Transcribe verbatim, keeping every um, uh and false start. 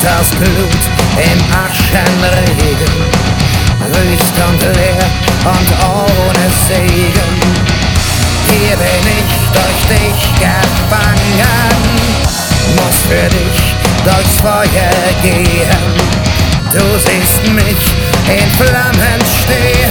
das Blut im Aschenregen, wüst und leer und ohne Segen. Hier bin ich durch dich gefangen, muss für dich durchs Feuer gehen. Du siehst mich in Flammen stehen.